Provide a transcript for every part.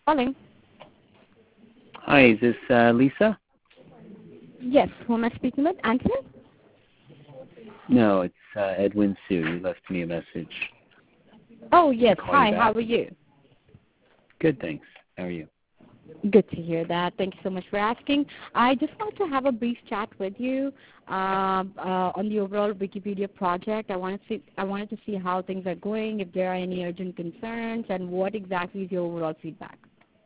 Calling. Hi, is this Lisa? Yes, who am I speaking with? Anthony? No, it's Edwin Sue. You left me a message. Oh, yes. Call Hi, you back. how are you? Good, thanks. How are you? Good to hear that. Thank you so much for asking. I just want to have a brief chat with you on the overall Wikipedia project. I wanted to see how things are going, if there are any urgent concerns, and what exactly is your overall feedback.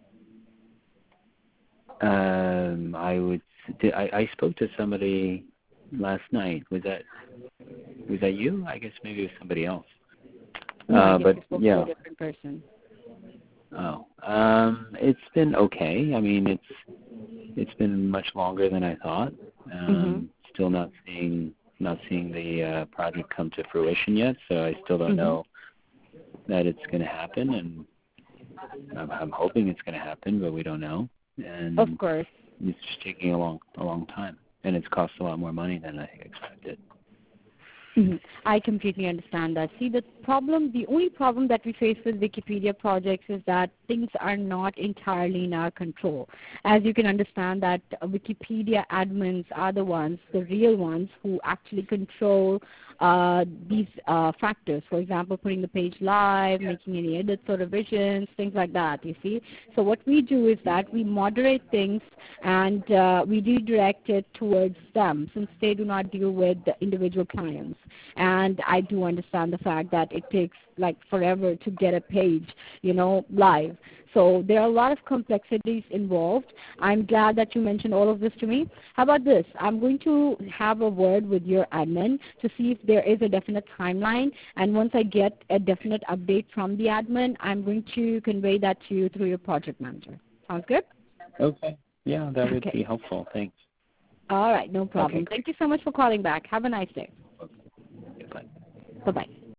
I spoke to somebody last night. Was that you? I guess maybe it was somebody else. No, I guess but you spoke yeah. to a different person. Oh, it's been okay. I mean, it's been much longer than I thought. Still not seeing the project come to fruition yet. So I still don't know that it's going to happen, and I'm hoping it's going to happen, but we don't know. And of course, it's just taking a long time, and it's cost a lot more money than I expected. I completely understand that. See, the only problem that we face with Wikipedia projects is that things are not entirely in our control. As you can understand that Wikipedia admins are the real ones who actually control these factors. For example, putting the page live, making any edits or revisions, things like that, you see. So what we do is that we moderate things and we redirect it towards them, since they do not deal with the individual clients. And I do understand the fact that it takes like forever to get a page, live. So there are a lot of complexities involved. I'm glad that you mentioned all of this to me. How about this? I'm going to have a word with your admin to see if there is a definite timeline. And once I get a definite update from the admin, I'm going to convey that to you through your project manager. Sounds good? Okay. Yeah, that would be helpful. Thanks. All right, no problem. Okay. Thank you so much for calling back. Have a nice day. Okay. Bye. Bye-bye.